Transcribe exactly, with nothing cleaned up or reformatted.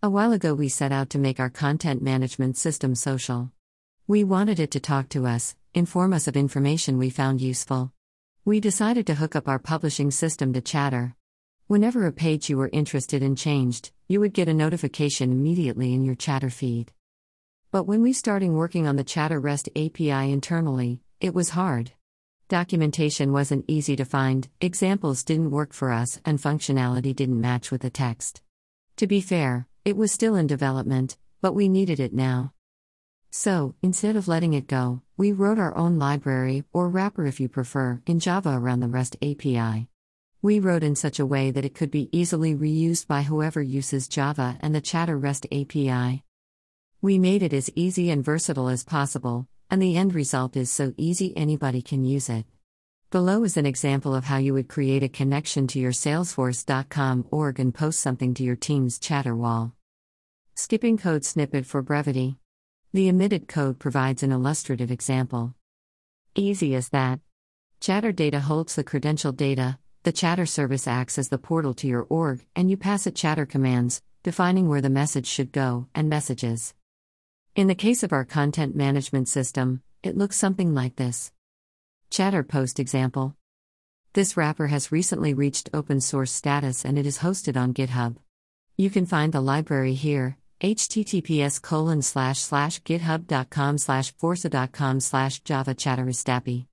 A while ago, we set out to make our content management system social. We wanted it to talk to us, inform us of information we found useful. We decided to hook up our publishing system to Chatter. Whenever a page you were interested in changed, you would get a notification immediately in your Chatter feed. But when we started working on the Chatter REST A P I internally, it was hard. Documentation wasn't easy to find, examples didn't work for us, and functionality didn't match with the text. To be fair, it was still in development, but we needed it now. So, instead of letting it go, we wrote our own library, or wrapper if you prefer, in Java around the REST A P I. We wrote in such a way that it could be easily reused by whoever uses Java and the Chatter REST A P I. We made it as easy and versatile as possible, and the end result is so easy anybody can use it. Below is an example of how you would create a connection to your Salesforce dot com org and post something to your team's Chatter wall. Skipping code snippet for brevity. The omitted code provides an illustrative example. Easy as that. Chatter data holds the credential data, the Chatter service acts as the portal to your org, and you pass it Chatter commands, defining where the message should go, and messages. In the case of our content management system, it looks something like this. Chatter post example. This wrapper has recently reached open source status and it is hosted on GitHub. You can find the library here, https colon slash slash github dot com slash forza dot com slash java chatteristapi.